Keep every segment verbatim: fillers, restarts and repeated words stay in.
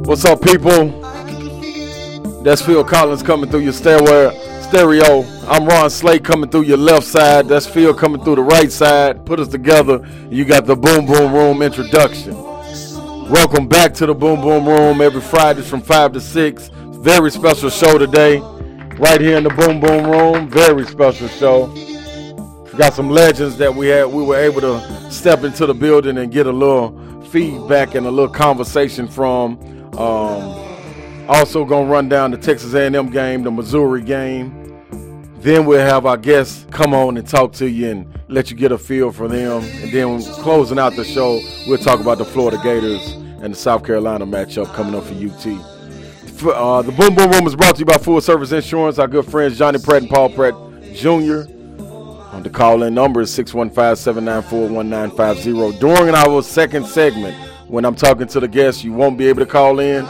What's up, people? That's Phil Collins coming through your stairway, stereo. I'm Ron Slate coming through your left side. That's Phil coming through the right side. Put us together. You got the Boom Boom Room introduction. Welcome back to the Boom Boom Room every Friday from five to six. Very special show today. Right here in the Boom Boom Room. Very special show. Got some legends that we had. We were able to step into the building and get a little feedback and a little conversation from. Um, also gonna run down the Texas A and M game, the Missouri game. Then we'll have our guests come on and talk to you and let you get a feel for them. And then closing out the show, we'll talk about the Florida Gators and the South Carolina matchup coming up for U T. Uh, the Boom Boom Room is brought to you by Full Service Insurance. Our good friends Johnny Pratt and Paul Pratt Junior On the call-in number is six one five, seven nine four, one nine five zero. During our second segment, when I'm talking to the guests, you won't be able to call in,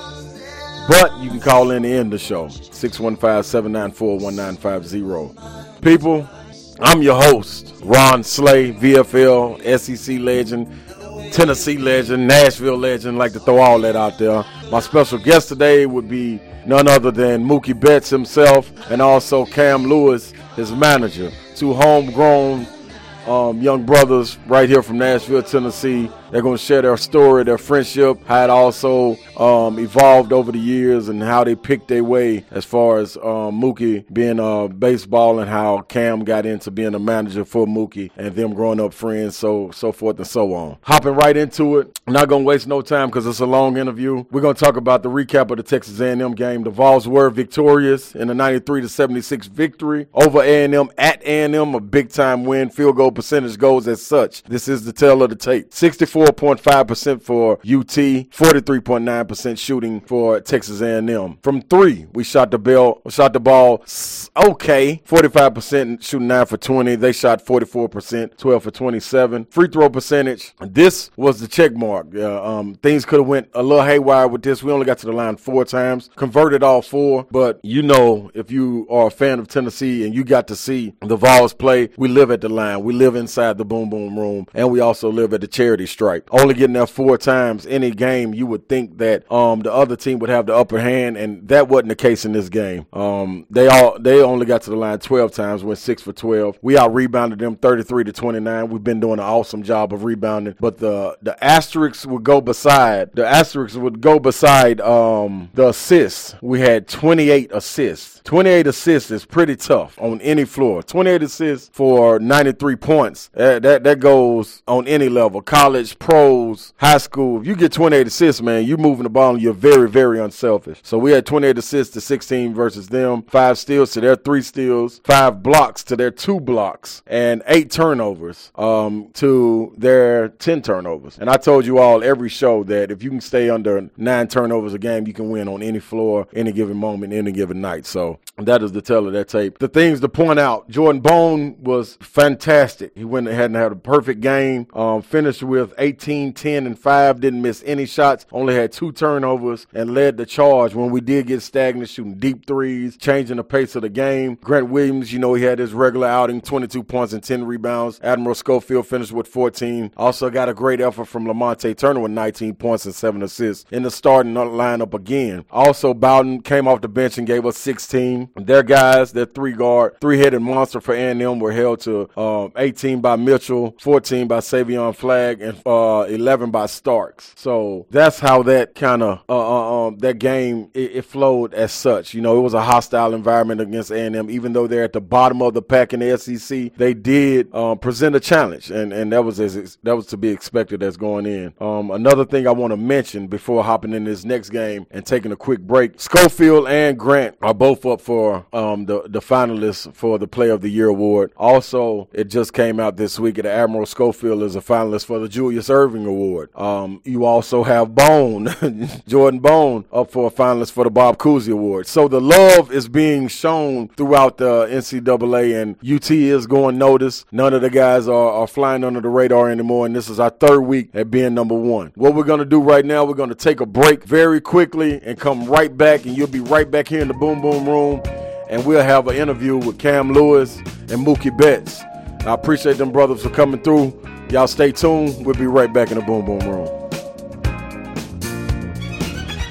but you can call in to end the show. six one five, seven nine four, one nine five zero. People, I'm your host, Ron Slay, V F L, S E C legend, Tennessee legend, Nashville legend. Like to throw all that out there. My special guest today would be none other than Mookie Betts himself and also Cam Lewis, his manager. Two homegrown um, young brothers right here from Nashville, Tennessee. They're going to share their story, their friendship, how it also um, evolved over the years and how they picked their way as far as um, Mookie being uh, baseball and how Cam got into being a manager for Mookie and them growing up friends, so so forth and so on. Hopping right into it. I'm not going to waste no time because it's a long interview. We're going to talk about the recap of the Texas A and M game. The Vols were victorious in a ninety-three to seventy-six victory over A and M at A and M, a big-time win. Field goal percentage goes as such. This is the tale of the tape. sixty-four point five percent for U T, forty-three point nine percent shooting for Texas A and M. From three, we shot the ball, shot the ball okay, forty-five percent shooting nine for twenty. They shot forty-four percent, twelve for twenty-seven. Free throw percentage, this was the check mark. Uh, um, things could have went a little haywire with this. We only got to the line four times, converted all four, but you know, if you are a fan of Tennessee and you got to see the Vols play, we live at the line. We live inside the Boom Boom Room, and we also live at the charity stripe. Only getting there four times any game, you would think that um, the other team would have the upper hand, and that wasn't the case in this game. Um, they all they only got to the line twelve times, went six for twelve. We out rebounded them thirty-three to twenty-nine. We've been doing an awesome job of rebounding, but the the asterisks would go beside the asterisks would go beside um, the assists. We had twenty-eight assists. twenty-eight assists is pretty tough on any floor. twenty-eight assists for ninety-three points. That that, that goes on any level. College, pros, high school. If you get twenty-eight assists, man, you're moving the ball and you're very, very unselfish. So we had twenty-eight assists to sixteen versus them, five steals to their three steals, five blocks to their two blocks, and eight turnovers um, to their ten turnovers. And I told you all every show that if you can stay under nine turnovers a game, you can win on any floor, any given moment, any given night. So that is the tell of that tape. The things to point out, Jordan Bone was fantastic. He went ahead and had a perfect game, um, finished with eighteen, ten, and five, didn't miss any shots, only had two turnovers, and led the charge when we did get stagnant, shooting deep threes, changing the pace of the game. Grant Williams, you know, he had his regular outing, twenty-two points and ten rebounds. Admiral Schofield finished with fourteen. Also got a great effort from Lamonte Turner with nineteen points and seven assists in the starting lineup again. Also, Bowden came off the bench and gave us sixteen. Their guys, their three-guard, three-headed monster for A and M were held to uh, eighteen by Mitchell, fourteen by Savion Flagg, and uh, eleven by Starks. So that's how that kind of uh, uh, um, that game it, it flowed as such. You know, it was a hostile environment against A and M. Even though they're at the bottom of the pack in the S E C, they did uh, present a challenge, and and that was as that was to be expected as going in. Um, another thing I want to mention before hopping in this next game and taking a quick break: Schofield and Grant are both up for um, the the finalists for the Player of the Year award. Also, it just came out this week that Admiral Schofield is a finalist for the Julius Erving Award. Um, you also have Bone, Jordan Bone, up for a finalist for the Bob Cousy Award. So the love is being shown throughout the N C double A, and U T is going notice. None of the guys are, are flying under the radar anymore, and this is our third week at being number one. What we're going to do right now, we're going to take a break very quickly and come right back, and you'll be right back here in the Boom Boom Room, and we'll have an interview with Cam Lewis and Mookie Betts. I appreciate them brothers for coming through. Y'all stay tuned. We'll be right back in the Boom Boom Room.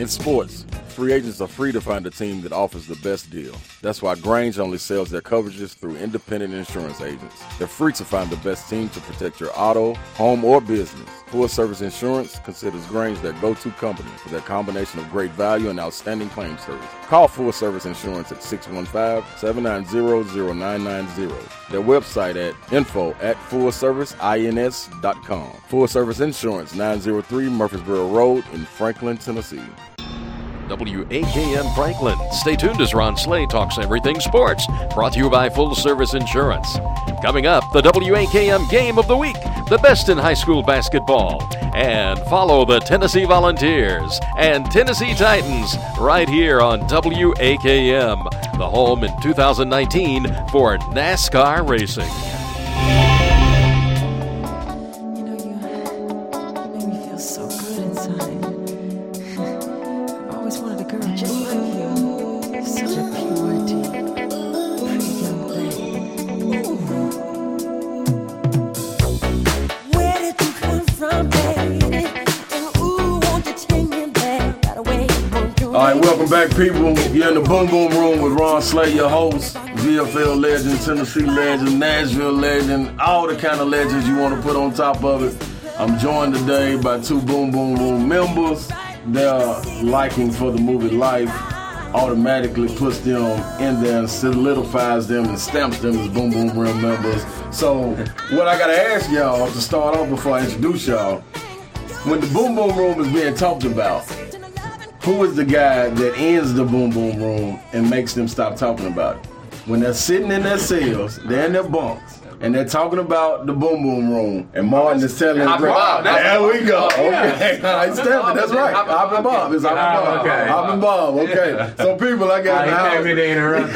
In sports, free agents are free to find a team that offers the best deal. That's why Grange only sells their coverages through independent insurance agents. They're free to find the best team to protect your auto, home, or business. Full Service Insurance considers Grange their go-to company for their combination of great value and outstanding claim service. Call Full Service Insurance at six one five, seven nine zero, zero nine nine zero. Their website at info at full service ins dot com. Full Service Insurance, nine oh three Murfreesboro Road in Franklin, Tennessee. W A K M Franklin. Stay tuned as Ron Slay talks everything sports. Brought to you by Full Service Insurance. Coming up, the W A K M Game of the Week, the best in high school basketball. And follow the Tennessee Volunteers and Tennessee Titans right here on W A K M, the home in two thousand nineteen for NASCAR racing. You know, you make me feel so good inside. I always wanted a girl just like you. You're such a purity, pretty young thing. Where did you come from, baby? And ooh, won't you take me there? Right away, won't you? All right, welcome back, people. You're in the Boom Boom Room with Ron Slay, your host. V F L legend, Tennessee legend, Nashville legend, all the kind of legends you want to put on top of it. I'm joined today by two Boom Boom Room members. Their liking for the movie Life automatically puts them in there and solidifies them and stamps them as Boom Boom Room members. So what I gotta ask y'all to start off before I introduce y'all, when the Boom Boom Room is being talked about, who is the guy that ends the Boom Boom Room and makes them stop talking about it? When they're sitting in their cells, they're in their bunks, and they're talking about the Boom Boom Room, and Martin is telling them, Bob, there we go. Okay, all right, Stephen, that's right. Hoppin' Bob. It's Hoppin' Bob. Okay. Hoppin' Bob, okay. So people, I got in the I house. came in to interrupt you.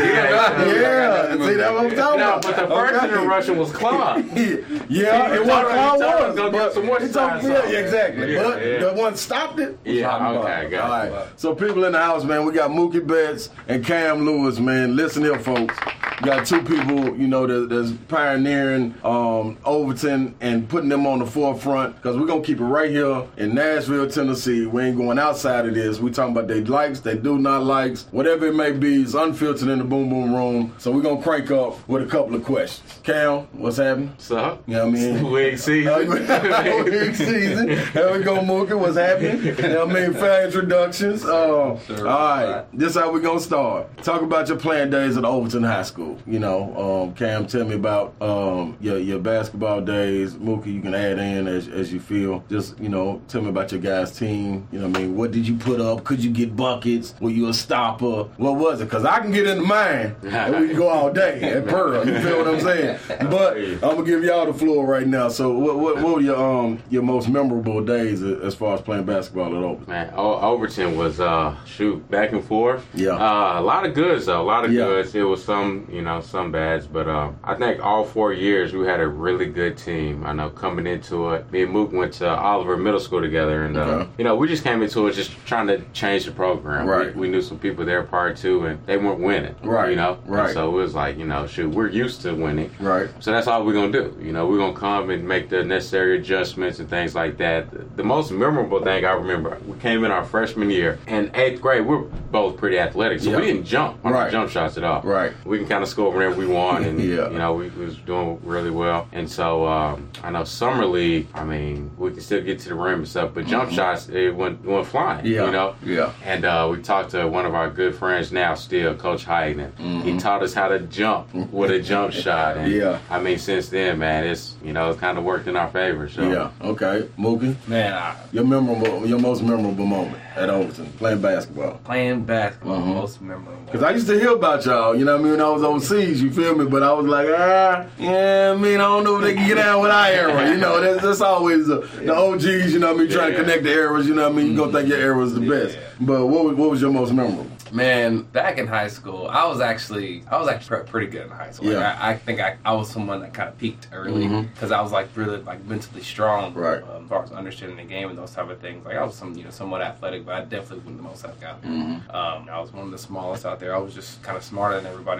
Yeah, see, that's what I'm talking No, about. but the first Okay. interruption was Claude. Yeah, it was Claude was. Go get but some more he told- shots Yeah, on. exactly. Yeah, But yeah. the one stopped it. was Yeah, Hoppin' okay, Bob. got All it. right. So people in the house, man, we got Mookie Betts and Cam Lewis, man. Listen here, folks. Got two people, you know, that, that's pioneering um, Overton and putting them on the forefront, because we're going to keep it right here in Nashville, Tennessee. We ain't going outside of this. We talking about they likes, they do not likes, whatever it may be. It's unfiltered in the Boom Boom Room. So we're going to crank up with a couple of questions. Cam, what's happening? What's up? You know what I mean? Wig season. Wig season. There we go, Mookie. What's happening? You know what I mean? Fair introductions. Uh, all right. This is how we're going to start. Talk about your playing days at Overton High School. You know, um, Cam, tell me about um, your, your basketball days. Mookie, you can add in as, as you feel. Just, you know, tell me about your guys' team. You know what I mean? What did you put up? Could you get buckets? Were you a stopper? What was it? Because I can get into mine and we can go all day at Pearl. You feel what I'm saying? But I'm going to give y'all the floor right now. So what what, what were your um your most memorable days as far as playing basketball at Overton? Man, o- Overton was, uh, shoot, back and forth. Yeah. Uh, a lot of goods, though. A lot of Yeah. goods. It was some, you know, some bads. But uh, I think all four years we had a really good team. I know coming into it, me and Mook went to Oliver Middle School together. And, uh, Okay. you know, we just came into it just trying to change the program. Right. We, we knew some people there prior to, and they weren't winning. Right. You know? Right. And so it was like, you know, shoot, we're used to winning. Right. So that's all we're going to do. You know, we're going to come and make the necessary adjustments and things like that. The, the most memorable thing I remember, we came in our freshman year. In eighth grade, we're both pretty athletic, so Yeah. we didn't jump on Right. the jump shots at all. Right. We can kind of score whenever we want, and, Yeah. you know, we, we was doing really well. And so, um, I know Summer League, I mean, we can still get to the rim and stuff, but jump shots, it went, went flying, Yeah. you know? Yeah. And uh, we talked to one of our good friends now still, Coach Hayden. He taught us how to jump with a jump shot. And Yeah. I mean, since then, man, it's, you know, it's kind of worked in our favor. So. Yeah. Okay. Mookie, Man, I, your memorable, your most memorable moment at Overton playing basketball. playing basketball, Mhm. most memorable. Cause I used to hear about y'all, you know what I mean, when I was overseas, you feel me? But I was like, ah, yeah, I mean, I don't know if they can get down with our era, you know. That's, that's always the, the O Gs, you know what I mean, trying to Yeah. connect the eras, you know what I mean. You gonna think your era was the best. But what was, what was your most memorable? Man, back in high school, I was actually I was actually pre- pretty good in high school. Like, Yeah. I, I think I, I was someone that kind of peaked early Mhm. because I was like really like mentally strong, Right. Um, as far as understanding the game and those type of things. Like I was some you know somewhat athletic, but I definitely wasn't the most athletic. Mhm. Um, I was one of the smallest out there. I was just kind of smarter than everybody. So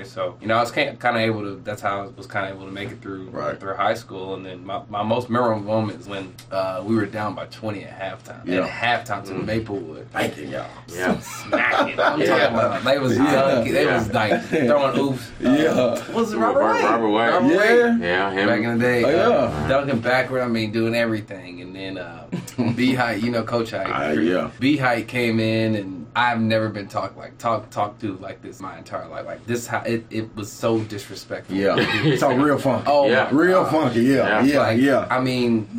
you know, I was kind of able to. That's how I was kind of able to make it through Right. through high school. And then my, my most memorable moment is when uh, we were down by twenty at halftime. Yeah. At halftime to Mm. Maplewood. Thank you, y'all. Yeah. Smacking. I'm Yeah. talking about they was Yeah. dunking. They Yeah. was like throwing oops. Yeah. Was it Robert Robert- White? Robert White. Robert Yeah. White. Yeah, him. Back in the day, Oh, uh, yeah. dunking backward. I mean, doing everything, and then uh, B Height, you know, Coach Height. Ah, yeah. B Height came in, and I've never been talked like talk talked to like this my entire life. Like this, how it, it was so disrespectful. Yeah. It's all real funky. Oh, Yeah. my Real God. funky. Yeah. Yeah. Like, Yeah. I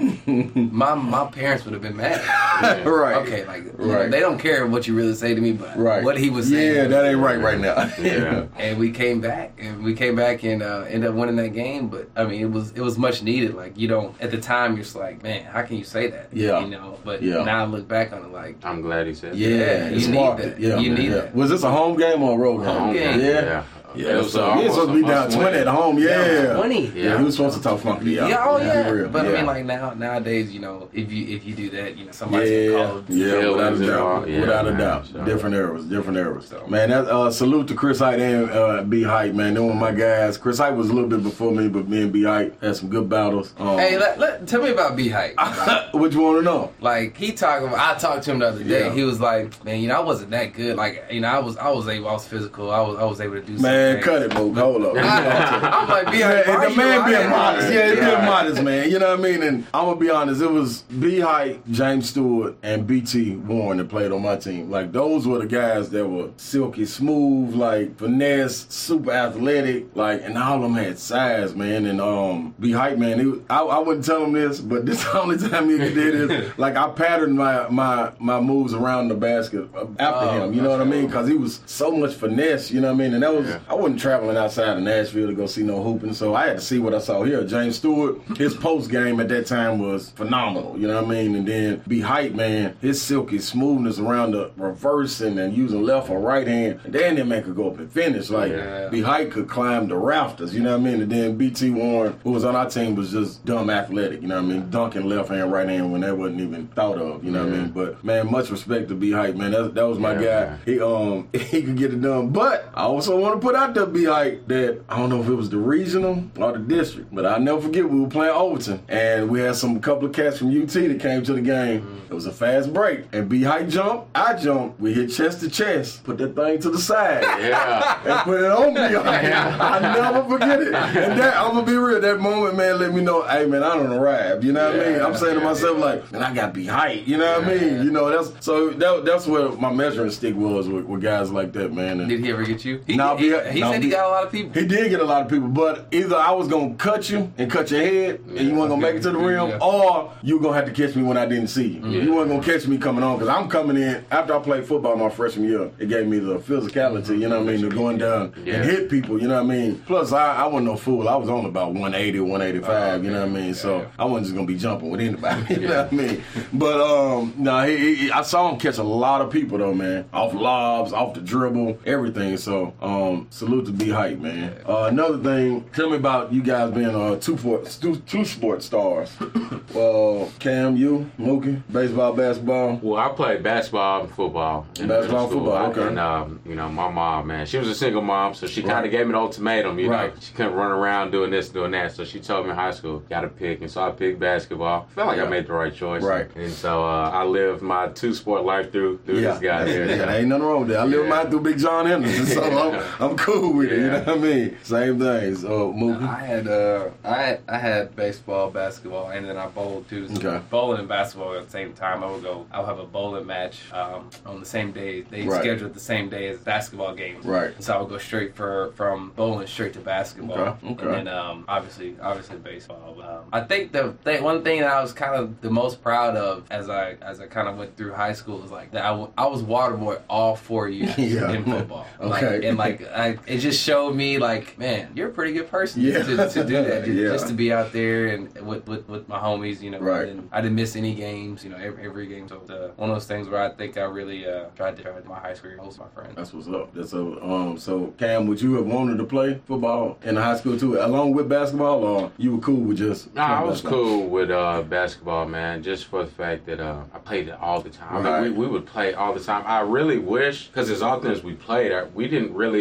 mean, my my parents would have been mad. Right. Okay, like you know, Right. they don't care what you really say to me, but Right. what he was saying. Yeah, that ain't right right now. Yeah. And we came back, and we came back and uh, ended up winning that game. But I mean, it was it was much needed. Like you don't at the time, you're just like, man, how can you say that? Yeah. you know. But Yeah. now I look back on it, like, I'm glad he said that. Yeah, you it's need marked that. it. Yeah, You man, need yeah. that. Was this a home game or a road game? Home game. Yeah. Yeah. Yeah, It was so uh, he was supposed to be almost a down must twenty win. at home. Yeah. twenty. Yeah, Yeah. he was supposed to talk funky. Yeah, Yeah, oh Be yeah. real. But yeah. I mean, like now nowadays, you know, if you if you do that, you know, somebody's Yeah, gonna call. yeah, Feelings without a and doubt, all. Yeah, without a man, doubt. so. Different eras, different eras. So. Man, that uh, salute to Chris Height and uh, B Height, man. They were my guys. Chris Height was a little bit before me, but me and B Height had some good battles. Um, Hey, let, let, tell me about B Height. what you want to know? Like he talked about, I talked to him the other day. Yeah. He was like, "Man, you know, I wasn't that good. Like, you know, I was, I was able, I was physical. I was, I was able to do." Man, something. cut it, Mook. Hold up. I'm like, B Height, Yeah, why the you man being lying? modest. Yeah, he's Yeah. being modest, man. You know what I mean? And I'm gonna be honest, it was B Height, James Stewart, and B T Warren that played on my team. Like those were the guys that were silky smooth, like finesse, super athletic, like, and all of them had size, man. And um, B Height, man, he was, I, I wouldn't tell him this, but this the only time he did it. Like I patterned my my my moves around the basket after Oh, him. You know what I gotcha. mean? Because he was so much finesse. You know what I mean? And that was Yeah. I wasn't traveling outside of Nashville to go see no hooping, so I had to see what I saw here. James Stewart, his post game at that time was phenomenal. You know what I mean? And then B Height, man, his silky smoothness around the reversing and using left or right hand, and then that man could go up and finish. Like Yeah. B Height could climb the rafters. You know what I mean? And then B T Warren, who was on our team, was just dumb athletic. You know what I mean? Dunking left hand, right hand when that wasn't even thought of. You know what I Yeah. mean? But man, much respect to B Height, man. That, that was my Yeah, guy. man. He um he could get it done. But I also want to put out there B Height that I don't know if it was the regional or the district, but I'll never forget we were playing Overton and we had some couple of cats from U T that came to the game. It was a fast break and B Height jumped, I jumped, we hit chest to chest, put that thing to the side. Yeah. And put it on me. I never forget it. And that, I'm gonna be real. That moment, man, let me know, hey man, I don't arrive. You know what I mean? I'm saying to Yeah, myself yeah. like, man, I got to be hype. You know what I mean? You know, that's so that, that's where my measuring stick was with, with guys like that, man. And Did he ever get you? He, No, he, B- he no, said he B- got a lot of people. he did get a lot of people, but either I was gonna cut you and cut your head, and you weren't gonna make it to the rim, Yeah. or you were gonna have to catch me when I didn't see you. Yeah. You weren't gonna catch me coming on because I'm coming in after I played football my freshman year. It gave me the physicality, you know what I mean, to going down Yeah. and hit people, you know what I mean. Plus, I, I wasn't no fool. I was on about one eighty, one eighty-five, you know what I mean. So Yeah. I wasn't just gonna be jumping with anybody, you know what I mean. But um, no, he, he, he- I saw him catch a lot of people though, man, off lobs, off the dribble, everything. So um, salute to B Height, man. Uh, another thing, tell me about you guys being uh, two for, two, two sports stars. Well, Cam, you, Mookie, baseball, basketball. Well, I played basketball and football. in Basketball, middle school. football, okay. And, um, you know, my mom, man, she was a single mom, so she kind Right. of gave me an ultimatum, you Right. know. She couldn't run around doing this, doing that. So she told me in high school, got to pick. And so I picked basketball. I felt like Yeah. I made the right choice. Right. And so uh, I lived my two-sport life through, through Yeah, this guy yeah, here. there ain't nothing wrong with that. I live Yeah. mine through Big John Henderson, so I'm, I'm cool with it. You know Yeah. what I mean? Same thing. So, Mookie. I had uh, I had, I had baseball, basketball, and then I bowled too. So Okay. bowling and basketball at the same time. I would go. I would have a bowling match um, on the same day. They Right. scheduled the same day as basketball games. Right. So I would go straight for from bowling straight to basketball. Okay, okay. And then um, obviously, obviously baseball. Um, I think the thing, one thing that I was kind of the most proud of as I as I kind of went through high school was like that I, w- I was water boy all four years Yeah. in football. Okay. Like, and like I, it just showed me like, man, you're a pretty good person Yeah. to, to do that. Just, Yeah. just to be out there and with, with, with my homies, you know. Right. And I didn't miss any games, you know, every, every game. So uh, one of those things where I think I really uh, tried to try my high school most of my friends. That's what's up. That's a, um. So, Cam, would you have wanted to play football in high school too, along with basketball, or you were cool with just? Nah, I playing was basketball? cool with uh, basketball, man, just for the fact that uh, I played it all the time. I Right. mean, we, we would play all the time. I really wish, because as often as we played, I, we didn't really do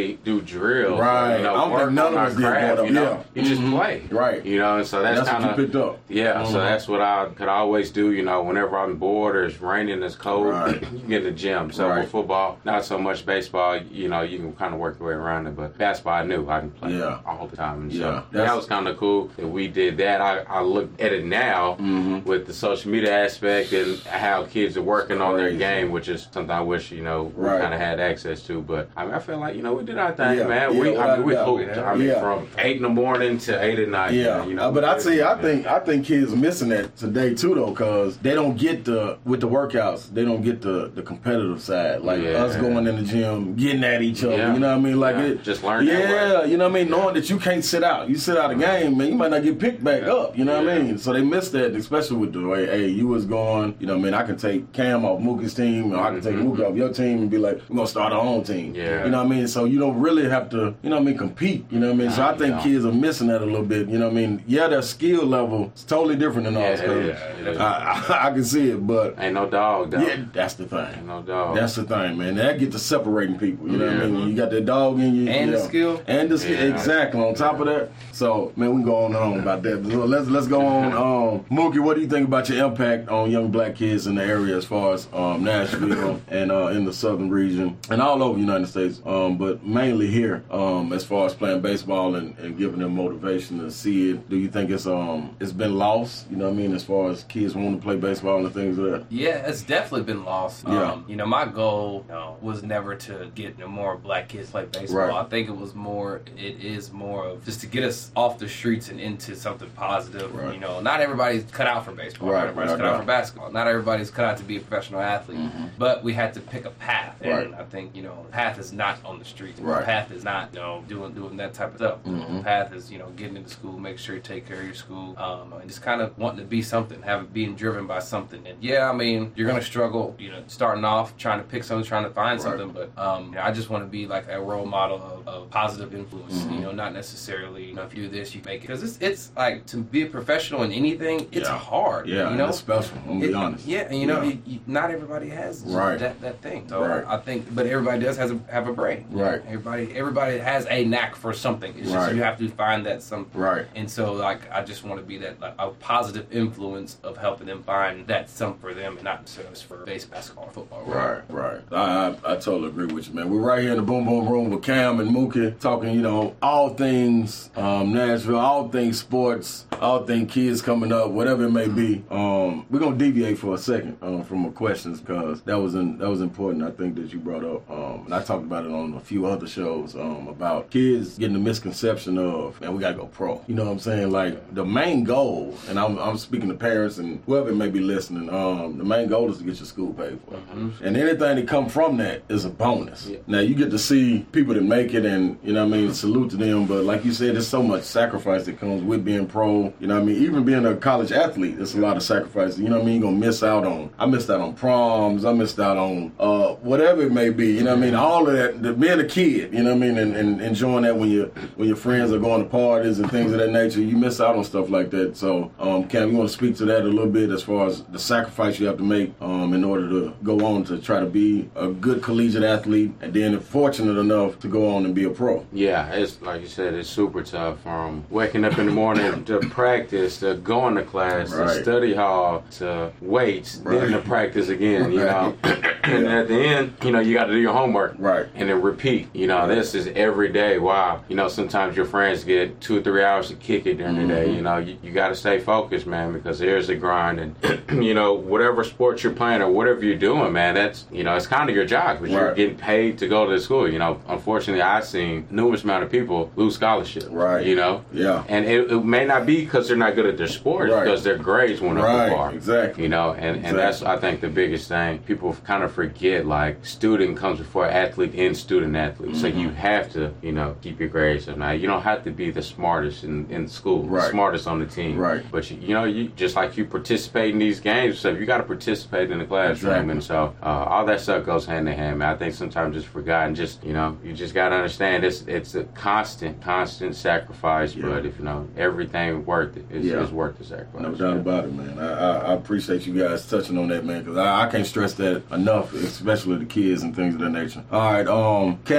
drills. Right. You know, I don't work think none on of our us did craft, that, you know? yeah. You just Mhm. play. Right. You know, and so that's, That's kind what you picked up. Yeah, so Mhm. that's what I could always do, you know, whenever I'm bored or it's raining, it's cold, Right. you get in the gym. So Right. with football, not so much baseball, you know, you can kind of work your way around it, but basketball, I knew I can play Yeah. all the time. And Yeah. so That's- that was kind of cool that we did that. I, I look at it now Mhm. with the social media aspect and how kids are working on their Crazy. game, which is something I wish, you know, we Right. kind of had access to. But I mean, I feel like, you know, we did our thing, Yeah. man. Yeah, we, I without mean, we a doubt. hooped. I mean, Yeah. from eight in the morning to eight at night. Yeah, man, you know, Uh, but I tell you, I yeah. think I think kids are missing that today too, though, because they don't get the with the workouts, they don't get the the competitive side, like Yeah. us going in the gym, getting at each other. Yeah. You know what I mean? Like Yeah. it, Just learn that Yeah, way. you know what I mean. Knowing that you can't sit out, you sit out a game, man, you might not get picked back Yeah. up. You know what I Yeah. mean? So they miss that, especially with the way, hey, you was going. You know what I mean? I can take Cam off Mookie's team, or I can take Mhm. Mookie off your team, and be like, we're gonna start our own team. Yeah. You know what I mean? So you don't really have to, you know what I mean, compete. You know what I mean? So I think Yeah. kids are missing that a little bit. You know what I mean? Yeah, their skill level is totally different than Yeah, ours. it cuz is. It is. I, I, I can see it, but Ain't no dog, though. yeah, that's the thing. Ain't no dog. That's the thing, man. That get to separating people. You know what I Yeah. mean? When you got that dog in you, And the yeah. skill. and the skill, Yeah. exactly. On top of that, so man, we can go on and on about that. So let's let's go on. Um, Mookie, what do you think about your impact on young black kids in the area as far as um, Nashville and uh, in the southern region and all over the United States, um, but mainly here um, as far as playing baseball and, and giving them motivation to see it? Do you think it's um it's been lost? You know what I mean? As far as kids wanting to play baseball and things like that. Yeah, it's definitely been lost. Yeah. Um, you know, my goal you know, was never to get you know, more black kids play baseball. Right. I think it was more, it is more of just to get us off the streets and into something positive. Right. You know, not everybody's cut out for baseball. Right, Not everybody's right, cut out right. for basketball. Not everybody's cut out to be a professional athlete. Mhm. But we had to pick a path. And Right. I think, you know, the path is not on the streets. Right. The path is not, you know, doing doing that type of stuff. Mhm. The path is, you know, getting into school, make sure you take care of your school, um, and just kind of wanting to be something, having being driven by something. And yeah, I mean, you're gonna struggle, you know, starting off trying to pick something, trying to find Right. something. But um, you know, I just want to be like a role model of, of positive influence. Mhm. You know, not necessarily, you know, if you do this, you make it. Because it's it's like to be a professional in anything, it's Yeah. hard. Yeah, you know, it's special. I'm gonna be It- honest. Yeah, and you know, Yeah. you, you, not everybody has Right. that, that thing. So Right. I think, but everybody does has a, have a brain. you know? Right. Everybody everybody has a knack for something. It's Right. just you have to find that something. Right. And so, like, I just want to be that like, a positive influence of helping them find that something for them, and not necessarily for base basketball or football. Right, right. I, I I totally agree with you, man. We're right here in the Boom Boom Room with Cam and Mookie talking, you know, all things um, Nashville, all things sports, all things kids coming up, whatever it may be. Um, we're gonna deviate for a second um, from the questions because that was in, that was important. I think that you brought up, um, and I talked about it on a few other shows um, about kids getting the misconception of, man, we gotta go pro. You know what I'm saying? Like the main goal, and I'm I'm speaking to parents and whoever may be listening. Um, the main goal is to get your school paid for. And anything that come from that is a bonus. Yeah. Now you get to see people that make it, and you know what I mean, salute to them. But like you said, there's so much sacrifice that comes with being pro. You know what I mean? Even being a college athlete, it's a lot of sacrifice. You know what I mean? You're gonna miss out on. I missed out on proms. I missed out on uh, whatever it may be. You know what I mean? All of that. The, being a kid. You know what I mean? And, and enjoying that when you when your friends are going to parties and things of that nature, you miss out on stuff like that. So, um, Cam, you want to speak to that a little bit as far as the sacrifice you have to make um, in order to go on to try to be a good collegiate athlete, and then if fortunate enough to go on and be a pro. Yeah, it's like you said, it's super tough. From waking up in the morning to practice, to going to class, Right. to study hall, to weights, Right. then to practice again. You know, Right. and Yeah. at the end, you know, you got to do your homework, Right. and then repeat. You know, Right. this is every day. Wow. You know, sometimes your friends get two or three hours to kick it during the day. Mhm. You know, you, you got to stay focused, man, because there's a grind, and you know, whatever sport you're playing or whatever you're doing, man, that's you know, it's kind of your job because you're Right. getting paid to go to school. You know, unfortunately, I've seen numerous amount of people lose scholarships. Right. You know. Yeah. And it, it may not be because they're not good at their sport, Right. because their grades went Right, up a bar. exactly. You know, and, and that's I think the biggest thing. People kind of forget like student comes before athlete and student athlete. So Mhm. you have to, you know, keep your grades up. Now you don't have to be the smartest in, in school, Right. the smartest on the team. Right. But you, you know, you just like you participate in these games, so you got to participate in the classroom, Exactly. and so uh, all that stuff goes hand in hand. Man, I think sometimes it's forgotten. Just you know, you just got to understand it's it's a constant, constant sacrifice. Yeah. But if you know everything worth it, it's, Yeah. it's worth the sacrifice. No doubt about it, man. I, I, I appreciate you guys touching on that, man, because I, I can't stress that enough, especially the kids and things of that nature. All right, um, Cam, tell me about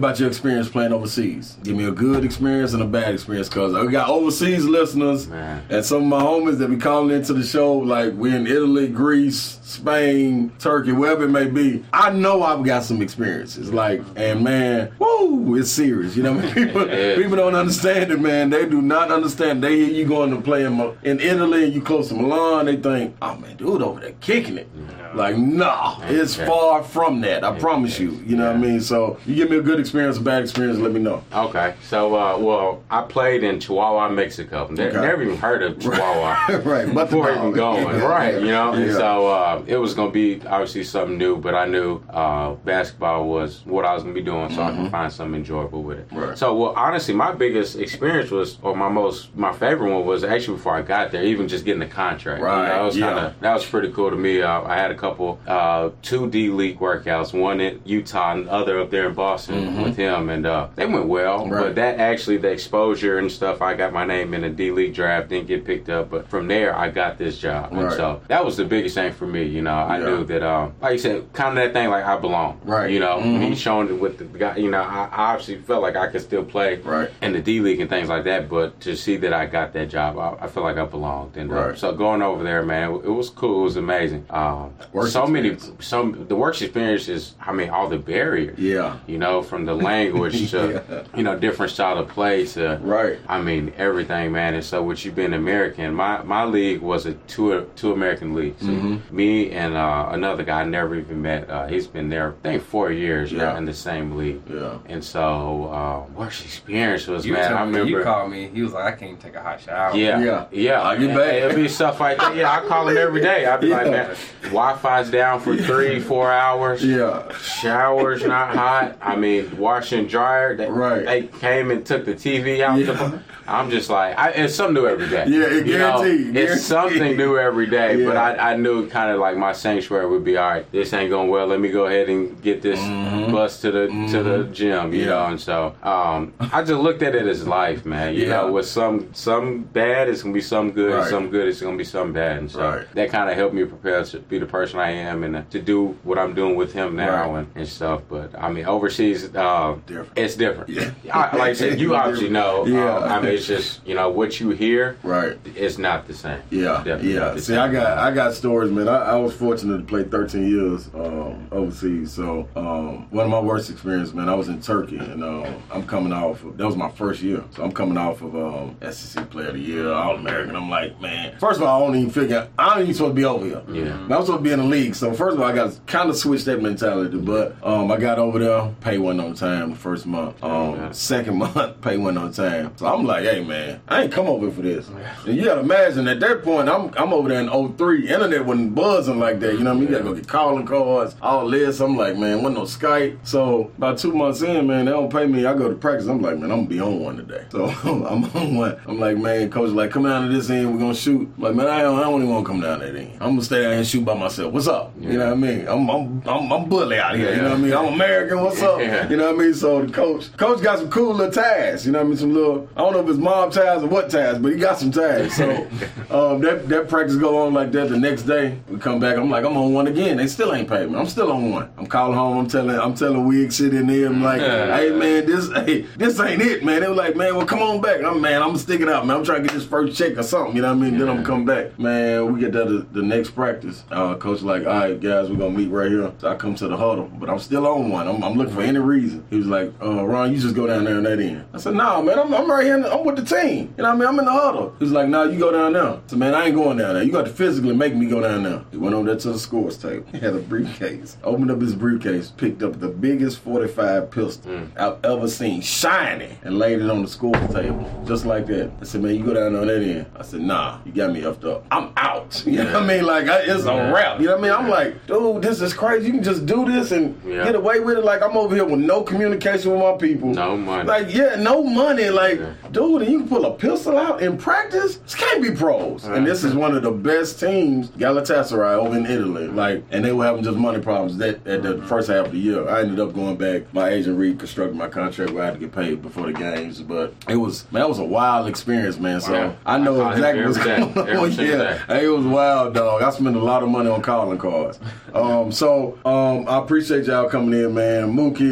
about your experience playing overseas. Give me a good experience and a bad experience, because we got overseas listeners Man. and some of my homies that be calling into the show, like we're in Italy, Greece, Spain, Turkey, wherever it may be. I know I've got some experiences. Like, and man, woo, it's serious. You know what I mean? People, Yeah. people don't understand it, man. They do not understand. They hear you going to play in, in Italy and you close to Milan, they think, oh man, dude over there kicking it. Like, nah, it's Yeah. far from that. I promise you. You know what I mean? So you give me a good experience, a bad experience, let me know. Okay, so uh, well, I played in Chihuahua, Mexico. Ne- Okay. Never even heard of Chihuahua Right, but the before dog. even going. Yeah. Right, you know. And Yeah. so uh, it was gonna be obviously something new, but I knew uh, basketball was what I was gonna be doing, so I could find something enjoyable with it. Right. So, well, honestly, my biggest experience was, or my most, my favorite one was actually before I got there, even just getting the contract. You know, Right, that was yeah. kind of that was pretty cool to me. Uh, I had a couple, uh, two D League workouts, one in Utah and the other up there in Boston with him, and uh, they went well. Right. But that actually, the exposure and stuff, I got my name in the D League draft, didn't get picked up, but from there, I got this job. And Right. so that was the biggest thing for me. You know, I Yeah. knew that, um, like you said, kind of that thing, like I belong. Right. You know, Mhm. me showing it with the guy. You know, I I obviously felt like I could still play Right. in the D League and things like that, but to see that I got that job, I, I feel like I belonged. And uh, Right. so going over there, man, it, it was cool. It was amazing. Um, Work so many, experience. some the work experience is, I mean, all the barriers. Yeah. You know, from the language to, Yeah. you know, different style of play to, Right. I mean, everything, man. And so with you being American, my, my league was a two two American league. So Mhm. me and uh, another guy I never even met. Uh, he's been there, I think, four years now Yeah. in the same league. Yeah. And so uh, work experience was, You man, told I me, remember. you called me. He was like, I can't take a hot shower. Yeah, Yeah. yeah, I'll get And back. It'll be stuff like that. Yeah, I call him every day. I'd be like, Yeah. man, Wi-Fi's down for three, four hours. Yeah. Showers not hot. I mean, washer and dryer. They, Right. They came and took the T V out. Yeah. The, I'm just like, I, it's something new every day. Yeah, it You know, guaranteed, It's guaranteed. something new every day. But Yeah. I, I knew kind of like my sanctuary would be, all right, this ain't going well. Let me go ahead and get this bus to the to the gym. You Yeah. know, and so um, I just looked at it as life, man. You Yeah. know, with some some bad, it's gonna be some good. Right. And some good, it's gonna be some bad. And so Right. that kind of helped me prepare to be the person I am and uh, to do what I'm doing with him now Right. and, and stuff. But I mean, overseas, uh, Different. it's different. Yeah. I, like I said, you obviously know. Yeah. Um, I mean, it's just, you know, what you hear, Right. it's not the same. Yeah, Definitely not yeah. the See, same. I got I got stories, man. I, I was fortunate to play thirteen years um, overseas. So um, one of my worst experiences, man, I was in Turkey, and um, I'm coming off of, that was my first year. So I'm coming off of um, S E C Player of the Year, All American. I'm like, man, first of all, I don't even figure, I don't even supposed to be over here. Yeah. Man, I'm supposed to be in the league. So first of all, I got to kind of switch that mentality. But um, I got over there, pay wasn't on time the first month. Um, Yeah. Second month, pay wasn't on time. So I'm like, hey, man, I ain't come over here for this. And you got to imagine at that point, I'm I'm over there in oh three. Internet wasn't buzzing like that. You know what I mean? You got to go get calling cards, all this. I'm like, man, wasn't no Skype. So about two months in, man, they don't pay me. I go to practice. I'm like, man, I'm going to be on one today. So I'm on one. I'm like, man, coach like, come down to this end. We're going to shoot. I'm like, man, I don't, I don't even want to come down that end. I'm going to stay down here and shoot by myself. What's up? You know what I mean? I'm I'm I'm, I'm bully out here. You know what I mean? I'm American. What's up? Yeah. You know what I mean? So the coach, coach got some cool little ties. You know what I mean? Some little, I don't know if it's mom ties or what ties, but he got some ties. So um, that that practice go on like that. The next day we come back. I'm like, I'm on one again. They still ain't paid me. I'm still on one. I'm calling home. I'm telling I'm telling Wig City in there. I'm like, hey man, this hey this ain't it, man. They were like, man, well come on back. I'm man, I'm sticking out, man. I'm trying to get this first check or something. You know what I mean? Then I'm gonna come back, man. We get that the, the next practice. Uh, coach like, all right, guys, we're gonna meet right here. So I come to the huddle, but I'm still on one. I'm, I'm looking for any reason. He was like, uh, Ron, you just go down there on that end. I said, nah, man, I'm, I'm right here. I'm with the team. You know what I mean? I'm in the huddle. He was like, nah, you go down there. I said, man, I ain't going down there. You got to physically make me go down there. He went over there to the scores table. He had a briefcase. Opened up his briefcase, picked up the biggest forty-five pistol Mm. I've ever seen, shiny, and laid it on the scores table, just like that. I said, man, you go down there on that end. I said, nah, you got me effed up. I'm out. You know what I mean? Like, I, it's a wrap. You know what I mean? I'm like, dude, this is crazy. You can just do this and Yeah. get away with it. Like, I'm over here with no communication with my people. No money. Like, yeah, no money. Like, Yeah. dude, and you can pull a pistol out in practice? This can't be pros. And this is one of the best teams, Galatasaray, over in Italy. Like, and they were having just money problems that at the first half of the year. I ended up going back. My agent reconstructed my contract where I had to get paid before the games. But it was, man, it was a wild experience, man. So Yeah. I know I call him exactly every what's day, going on. every single Yeah. day. Hey, it was wild, dog. I spent a lot of money on calling cards. Um, so um, I appreciate y'all coming in, man. Mookie and Cam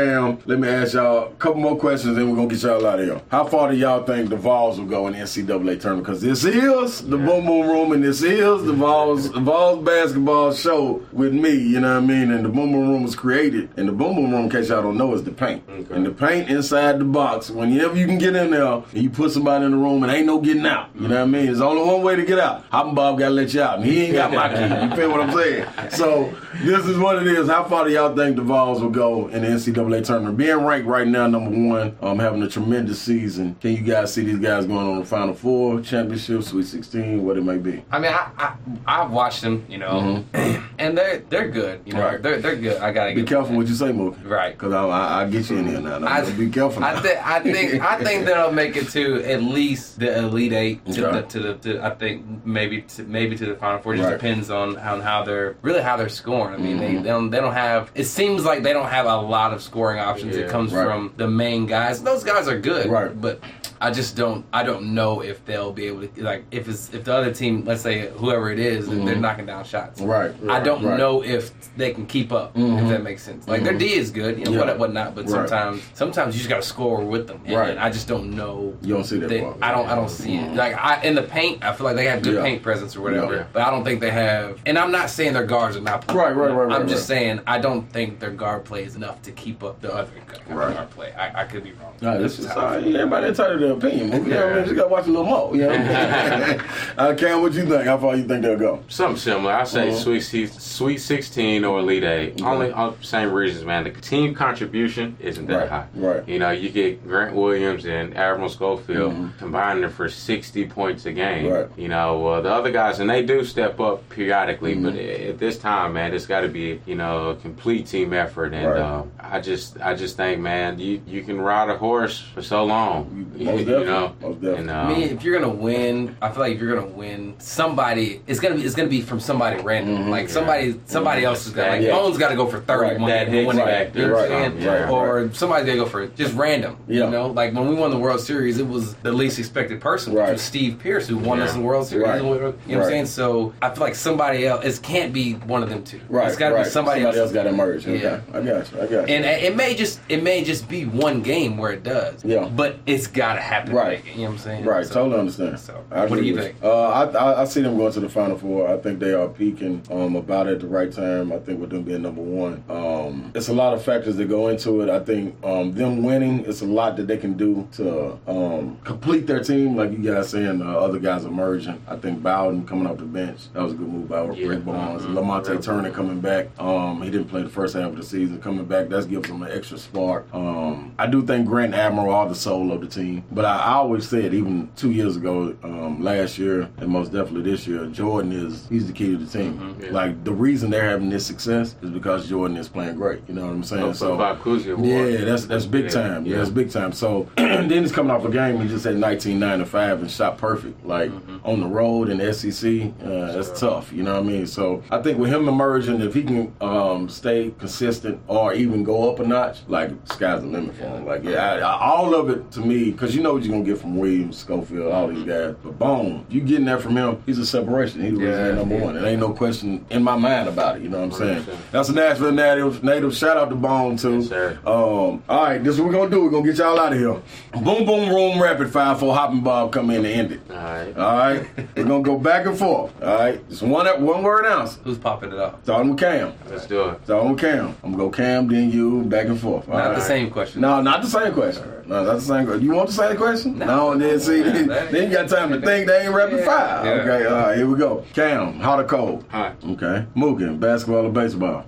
Cam, let me ask y'all a couple more questions, then we're gonna get y'all out of here. How far do y'all think the Vols will go in the N C double A tournament? Because this is the Boom Boom Room, and this is the Vols, the Vols basketball show with me. You know what I mean? And the Boom Boom Room was created, and the Boom Boom Room, in case y'all don't know, is the paint. Okay. And the paint inside the box. Whenever you can get in there, and you put somebody in the room, and ain't no getting out. You know what I mean? There's only one way to get out. Hop and Bob gotta let you out, and he ain't got my key. You feel what I'm saying? So this is what it is. How far do y'all think the Vols will go in the N C double A tournament? Being ranked right now number one, um, having a tremendous season. Can you guys see these guys going on the Final Four, championship, Sweet sixteen, what it may be? I mean, I, I I've watched them, you know, mm-hmm. and they're they're good. You know, right. they're they're good. I gotta be get careful what you say, Mookie. Right, because I, I I get you in here now. I, be careful. Now. I think I think I think they'll make it to at least the Elite Eight. To okay. the to the to, I think maybe to, maybe to the Final Four. It just right. depends on how how they're really how they're scoring. I mean, mm-hmm. they they don't, they don't have. It seems like they don't have a lot of scoring options. Yeah, it comes right. from the main guys. Those guys are good, right? But I just don't. I don't know if they'll be able to like if it's if the other team, let's say whoever it is, mm-hmm. they're knocking down shots. Right. I don't right. know if they can keep up. Mm-hmm. If that makes sense. Like mm-hmm. their D is good, you know, yeah. what whatnot. But right. sometimes sometimes you just got to score with them. And, right. and I just don't know. You don't see that. They, I don't. I don't see it. Like I in the paint, I feel like they have good yeah. paint presence or whatever. Yeah. But I don't think they have. And I'm not saying their guards are not playing. Right. Right. Right. I'm right, just right. saying I don't think their guard play is enough to keep up the other guard right. play. I, I could be wrong. No, this is how right. Everybody entitled to their opinion. You know what I mean? Just got to watch a little more. You know what I mean? uh, Cam, what you think? How far you think they'll go? Something similar. I say uh-huh. Sweet Sweet sixteen or Elite Eight. Mm-hmm. Only all same reasons, man. The team contribution isn't that right. high. Right. You know, you get Grant Williams and Admiral Schofield mm-hmm. combining for sixty points a game. Right. You know, uh, the other guys, and they do step up periodically, mm-hmm. but at this time, man, it's got to be you know a complete team effort. And right. uh, I just I just think, man, you you can ride a horse for so long. Most you, definitely. you know. Most definitely. And, uh, I mean, if you're gonna win, I feel like if you're gonna win, somebody it's gonna be it's gonna be from somebody random. Mm-hmm. Like somebody somebody else is gonna like yeah. Bones got to go for thirty Right. one That game, one Hicks game, you know what I'm Right. saying? Right. Or somebody's gonna go for just random. Yeah. You know, like when we won the World Series, it was the least expected person, which Right. was Steve Pierce, who won Yeah. us in the World Series. Right. You know what I'm Right. saying? So I feel like somebody else. It can't be one of them two. Right. It's got to right. be somebody, somebody else. else got to emerge. Okay. Yeah. I got you. I got you. And it may just it may just be one game where it does. Yeah. But it's got to happen. Right. You know what I'm saying? Right, So- totally understand. So, I what do agree you with think? Uh, I, I I see them going to the Final Four. I think they are peaking um, about at the right time. I think with them being number one, um, it's a lot of factors that go into it. I think um, them winning, it's a lot that they can do to um, complete their team. Like you guys saying, uh, other guys emerging. I think Bowden coming off the bench, that was a good move by Yeah. Rick Barnes. Mm-hmm. Lamonte Yeah. Turner coming back. Um, he didn't play the first half of the season. Coming back, that gives them an extra spark. Um, I do think Grant and Admiral are the soul of the team. But I, I always said, even two years ago, um, last year, and most definitely this year, Jordan is he's the key to the team. Mm-hmm, yeah. Like the reason they're having this success is because Jordan is playing great. You know what I'm saying? Oh, so Bob Cousy Award. yeah, that's that's big Yeah, time. Yeah, yeah. that's big time. So then he's coming off a game. He just had nineteen, nine, and five and shot perfect. Like Mm-hmm. on the road in the S E C, uh, that's tough. You know what I mean? So I think with him emerging, if he can um, stay consistent or even go up a notch, like sky's the limit for him. Like yeah, I, I, all of it to me, because you know what you're gonna get from Williams, Schofield, all these guys. But boom, you getting that from him, he's a separation. He's Yeah, number yeah. one. There ain't no question in my mind about it. You know what I'm saying? one hundred percent. That's a Nashville native. Native. Shout out to Bone too. Yes, sir. Um, all right, this is what we're gonna do. We're gonna get y'all out of here. Boom, boom, room, rapid fire for Hop and Bob come in and end it. All right. All right, we're gonna go back and forth. All right, just one one word answer. Who's popping it up? Starting with Cam. Let's do it. Starting with Cam. I'm gonna go Cam, then you, back and forth. All Not right. the same question. No, not the same question. No, not the same question. You want the same question? No. No, and then see, Nah, then, that- then you got time to think. They ain't rapid Yeah. fire. Yeah. Okay, all right, here we go. Cam, hot or cold? Hot. Okay. Mookie, basketball or baseball?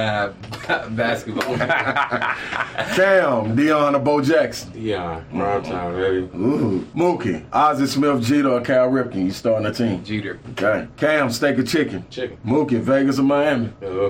Basketball. Cam, Deion or Bo Jackson? Yeah. Prime time, baby. Ooh. Mookie, Ozzie Smith, Jeter or Cal Ripken? You starting a team? Jeter. Okay. Cam, steak or chicken? Chicken. Mookie, Vegas or Miami? Uh,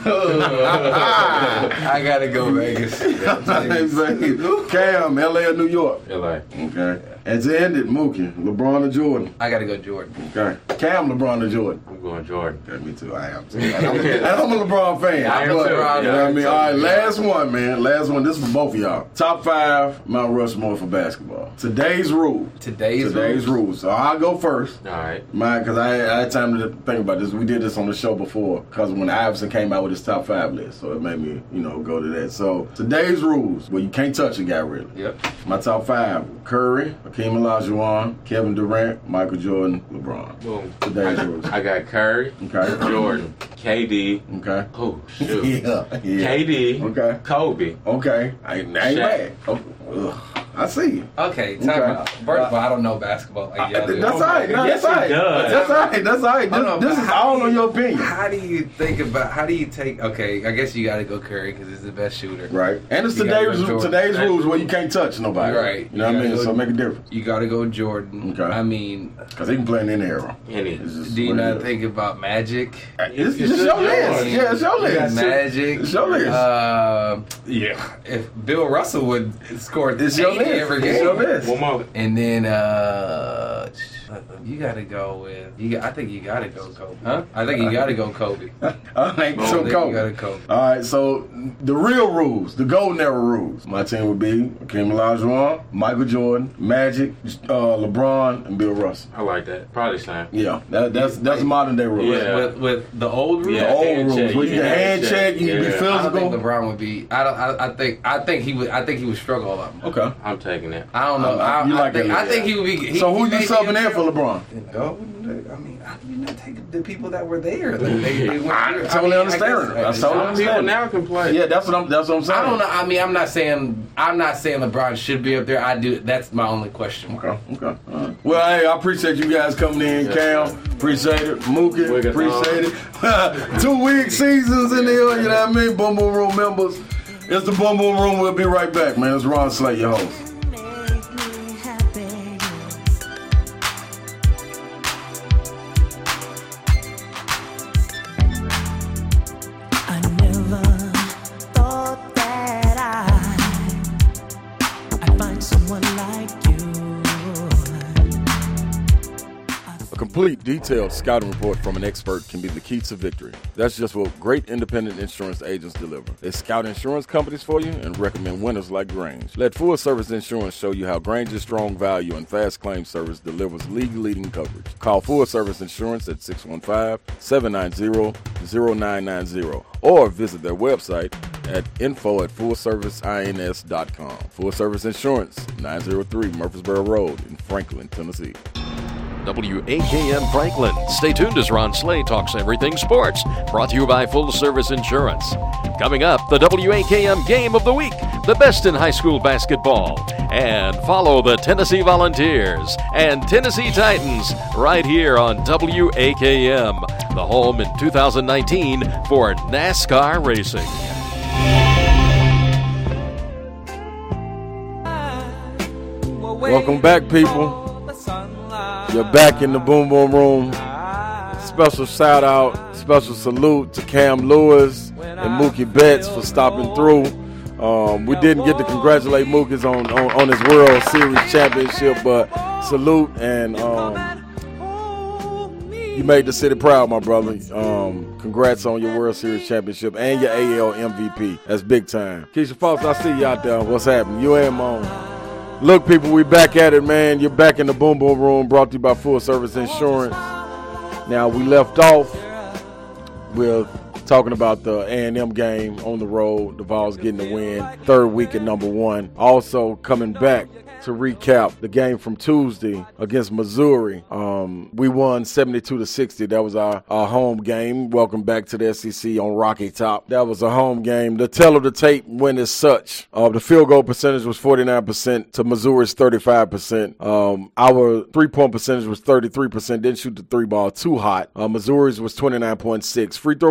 I gotta go Vegas. Cam, L A or New York? L A. Okay. As it ended, Mookie, LeBron or Jordan? I gotta go Jordan. Okay. Cam, LeBron or Jordan? I'm going Jordan. Okay, me too. I am too. And I'm, and I'm a LeBron fan. I am But, too. You know what I mean? All right, last one, man. Last one. This is for both of y'all. Top five Mount Rushmore for basketball. Today's rule. Today's, Today's rules. rules. So I'll go first. All right. Mine, because I, I had time to think about this. We did this on the show before, because when Iverson came out with his top five list, so it made me, you know, go to that. So today's rules, well, you can't touch a guy really. Yep. My top five: Curry, Hakeem Olajuwon, Kevin Durant, Michael Jordan, LeBron. Boom. Today's rules. I got Curry, Okay. Jordan, K D. Okay. Oh shoot. Yeah. Yeah. K D. Okay. Kobe. Okay. I ain't, I ain't Shaq. mad. Oh, ugh. I see you. Okay, time Okay. out. First of all, I don't know basketball like y'all do. That's all right. No, Yes, that's all he right. does. That's all right. That's all right. Hold on, This, this but is how all do on you- your opinion. How do you think about? How do you take? Okay, I guess you got to go Curry because he's the best shooter. Right. And it's You gotta today's go Jordan. today's rules where you can't touch nobody. Right. You know what You I mean? gotta So go- make a difference. You got to go Jordan. Okay. I mean, Because he can play in any era. Any. It's just do you what it not is. think about Magic? It's, It's just just your yours. list. Yeah, it's your list. Magic. It's your list. Uh, Yeah. if Bill Russell would score It's your eighty list. every It's game, your list. One more. and then uh, you got to go with. You, got- I think you got to go Kobe. Huh? I think you got to go Kobe. All right, I so think you Kobe. got to Kobe. All right, so the real rules, the golden era rules. My team would be Hakeem Olajuwon, Michael Jordan, Magic, uh, LeBron, and Bill Russell. I like that. Probably same. Yeah, that, that's that's modern day rules. Yeah. With, with the old rule. The Yeah. old hand rules check. where you Yeah, can hand hand check, check. you can be Yeah. I don't think physical. LeBron would be. I don't. I, I think. I think he would. I think he would struggle a lot more. Okay. I'm taking it. I don't know. Uh, I, you I like think, that, I think yeah. he would be. He, So who he you may subbing be in for LeBron? Go. I mean, how do you not take the people that were there? Like, they, they went I through- totally mean, understand. guess- I totally Some people understand. now can play. Yeah, that's what I'm. That's what I'm saying. I don't know. I mean, I'm not saying. I'm not saying LeBron should be up there. I do. That's my only question. Okay. Okay. All right. Well, hey, I appreciate you guys coming in, Cam. Appreciate it, Mookie. Wiggins Appreciate it. Two week seasons in here. You know what I mean? Boom Boom Room members. It's the Boom Boom Room. We'll be right back, man. It's Ron Slay, your host. I never thought that I I'd find someone like you. A complete, detailed scouting report from an expert can be the key to victory. That's just what great independent insurance agents deliver. They scout insurance companies for you and recommend winners like Grange. Let Full Service Insurance show you how Grange's strong value and fast claim service delivers league-leading coverage. Call Full Service Insurance at six one five, seven nine zero, zero nine nine zero or visit their website at info at full service ins dot com. Full Service Insurance, nine oh three Murfreesboro Road in Franklin, Tennessee. W A K M Franklin. Stay tuned as Ron Slay talks everything sports. Brought to you by Full Service Insurance. Coming up, the W A K M Game of the Week, the best in high school basketball. And follow the Tennessee Volunteers and Tennessee Titans right here on W A K M, the home in two thousand nineteen for NASCAR racing. Welcome back, people. You're back in the Boom Boom Room. Special shout out, special salute to Cam Lewis and Mookie Betts for stopping through. Um, we didn't get to congratulate Mookie on, on, on his World Series championship, but salute and um, you made the city proud, my brother. Um, congrats on your World Series championship and your A L M V P. That's big time. Keisha Fox, I see you out there. What's happening? You and Moan. Look, people, we back at it, man. You're back in the Boom Boom Room, brought to you by Full Service Insurance. Now, we left off with talking about the A and M game on the road. The Vols getting the win, third week at number one. Also coming back to recap the game from Tuesday against Missouri. Um, we won seventy-two to sixty. That was our, our home game. Welcome back to the S E C on Rocky Top. That was a home game. The tell of the tape went as such. Uh, the field goal percentage was forty-nine percent to Missouri's thirty-five percent. Um, our three-point percentage was thirty-three percent. Didn't shoot the three ball too hot. Uh, Missouri's was twenty-nine point six. Free throw percentage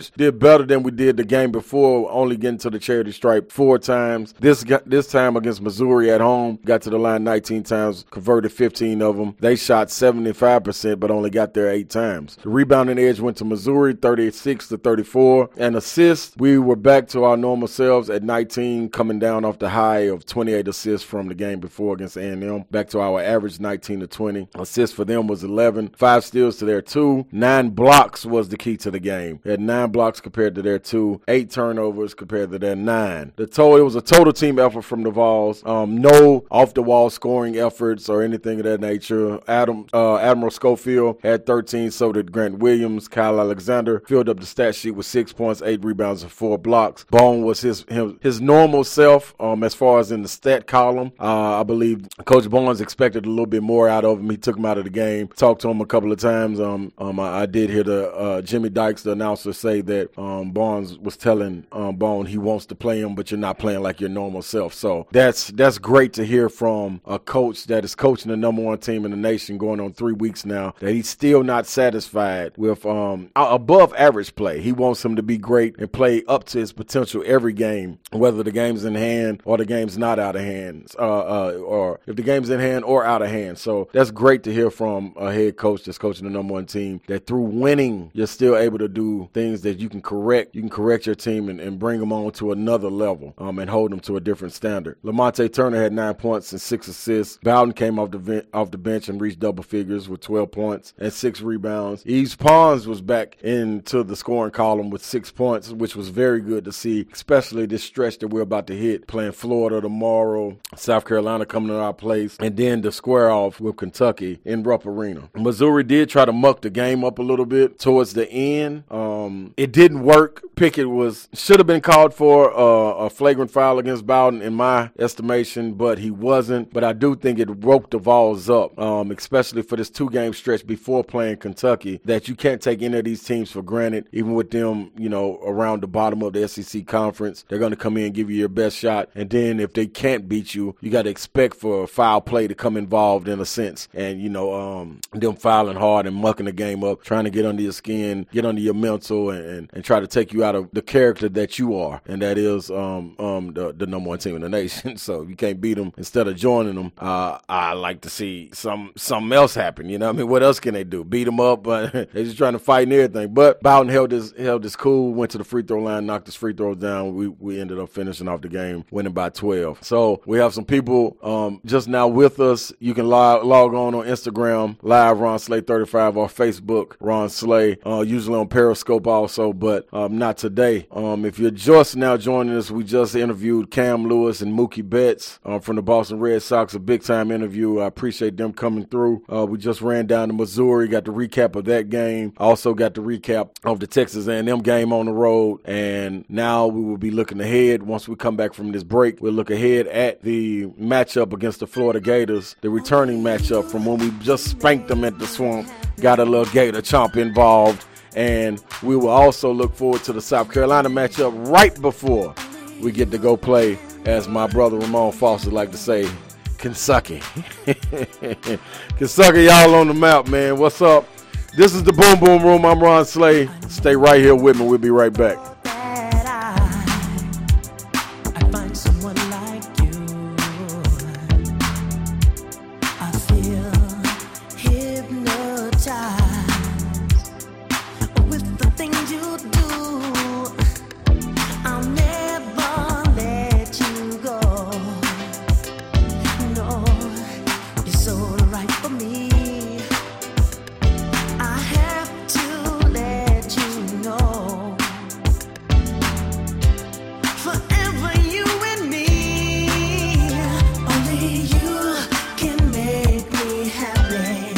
scrimmage, did better than we did the game before, only getting to the charity stripe four times. This got, this time against Missouri at home, got to the line nineteen times, converted fifteen of them. They shot seventy-five percent, but only got there eight times. The rebounding edge went to Missouri, thirty-six to thirty-four. And assists, we were back to our normal selves at nineteen, coming down off the high of twenty-eight assists from the game before against A and M. Back to our average nineteen to twenty. Assists for them was eleven. Five steals to their two. Nine blocks was the key to the game. They had nine blocks compared to their two. Eight turnovers compared to their nine. The total, it was a total team effort from the Vols. Um, no off-the-wall scoring efforts or anything of that nature. Adam uh, Admiral Schofield had thirteen, so did Grant Williams. Kyle Alexander filled up the stat sheet with six points, eight rebounds, and four blocks. Bone was his his, his normal self um, as far as in the stat column. Uh, I believe Coach Barnes expected a little bit more out of him. He took him out of the game. Talked to him a couple of times. Um, um, I, I did hear the uh, Jimmy Dykes, the announcer, say that um, Barnes was telling um, Bone he wants to play him, but you're not playing like your normal self. So that's that's great to hear from a coach that is coaching the number one team in the nation going on three weeks now, that he's still not satisfied with um, above average play. He wants him to be great and play up to his potential every game, whether the game's in hand or the game's not out of hand, uh, uh, or if the game's in hand or out of hand. So that's great to hear from a head coach that's coaching the number one team, that through winning, you're still able to do things that you can correct. You can correct your team and, and bring them on to another level um, and hold them to a different standard. Lamonte Turner had nine points and six assists. Bowden came off the ven- off the bench and reached double figures with twelve points and six rebounds. Yves Pons was back into the scoring column with six points, which was very good to see, especially this stretch that we're about to hit, playing Florida tomorrow, South Carolina coming to our place, and then the square off with Kentucky in Rupp Arena. Missouri did try to muck the game up a little bit towards the end. Um, it didn't work. Pickett was should have been called for uh, a flagrant foul against Bowden in my estimation, but he wasn't. But I do think it woke the Vols up, um, especially for this two-game stretch before playing Kentucky, that you can't take any of these teams for granted, even with them, you know, around the bottom of the S E C conference. They're going to come in and give you your best shot, and then if they can't beat you, you got to expect for foul play to come involved in a sense, and, you know, um, them fouling hard and mucking the game up, trying to get under your skin, get under your mental, and, and, and try to take you out of the character that you are, and that is um, um, the, the number one team in the nation. So if you can't beat them, instead of joining them, uh, I like to see some something else happen. You know what I mean? What else can they do? Beat them up, but they're just trying to fight and everything. But Bowden held his, held his cool, went to the free throw line, knocked his free throws down. We, we ended up finishing off the game, winning by twelve. So we have some people um, just now with us. You can log, log on on Instagram, live Ron Slay thirty-five, or Facebook, Ron Slay, uh, usually on Periscope also, but um, not today. Um, if you're just now joining us, we just interviewed Cam Lewis and Mookie Betts uh, from the Boston Red Sox, a big-time interview. I appreciate them coming through. Uh, we just ran down to Missouri, got the recap of that game. Also got the recap of the Texas A and M game on the road, and now we will be looking ahead. Once we come back from this break, we'll look ahead at the matchup against the Florida Gators, the returning matchup from when we just spanked them at the Swamp, got a little Gator chomp involved, and we will also look forward to the South Carolina matchup right before we get to go play, as my brother Ramon Foster like to say, Kentucky. Kentucky, y'all on the map, man. What's up? This is the Boom Boom Room. I'm Ron Slay. Stay right here with me. We'll be right back. That I, I find someone like you. I feel hypnotized with the things you do. I'll never let you go. No, you're so right for me. I have to let you know. Forever you and me. Only you can make me happy.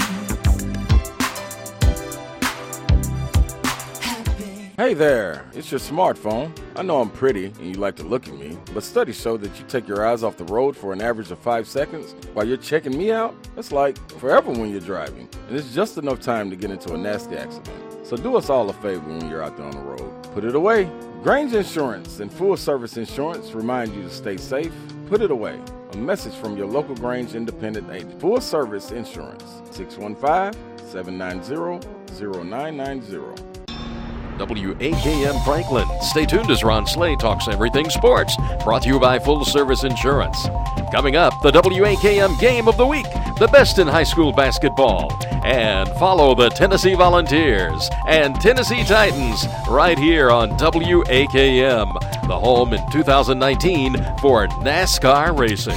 Happy. Hey there, it's your smartphone. I know I'm pretty and you like to look at me, but studies show that you take your eyes off the road for an average of five seconds while you're checking me out. That's like forever when you're driving, and it's just enough time to get into a nasty accident. So do us all a favor when you're out there on the road. Put it away. Grange Insurance and Full Service Insurance remind you to stay safe. Put it away. A message from your local Grange independent agent. Full Service Insurance, six one five, seven nine zero, zero nine nine zero. W A K M Franklin. Stay tuned as Ron Slay talks everything sports. Brought to you by Full Service Insurance. Coming up, the W A K M Game of the Week, the best in high school basketball. And follow the Tennessee Volunteers and Tennessee Titans right here on W A K M, the home in two thousand nineteen for NASCAR racing.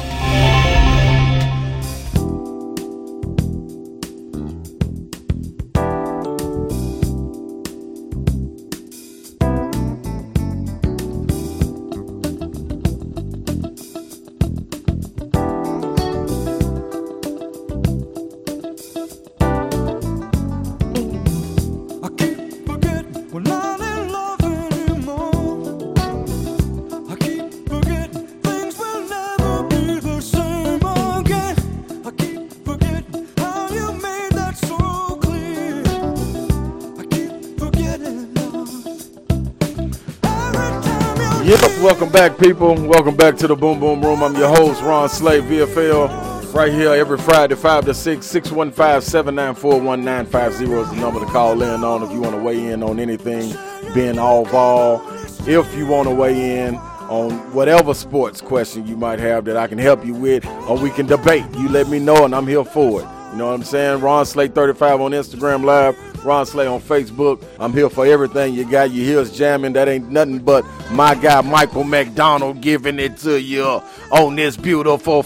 Yep, welcome back, people. Welcome back to the Boom Boom Room. I'm your host, Ron Slay, V F L. Right here every Friday, five to six, six one five, seven nine four, one nine five zero is the number to call in on if you want to weigh in on anything being all ball. If you want to weigh in on whatever sports question you might have that I can help you with or we can debate, you let me know and I'm here for it. You know what I'm saying? Ron Slay thirty-five on Instagram Live. Ron Slay on Facebook. I'm here for everything you got. You hear us jamming. That ain't nothing but my guy Michael McDonald giving it to you on this beautiful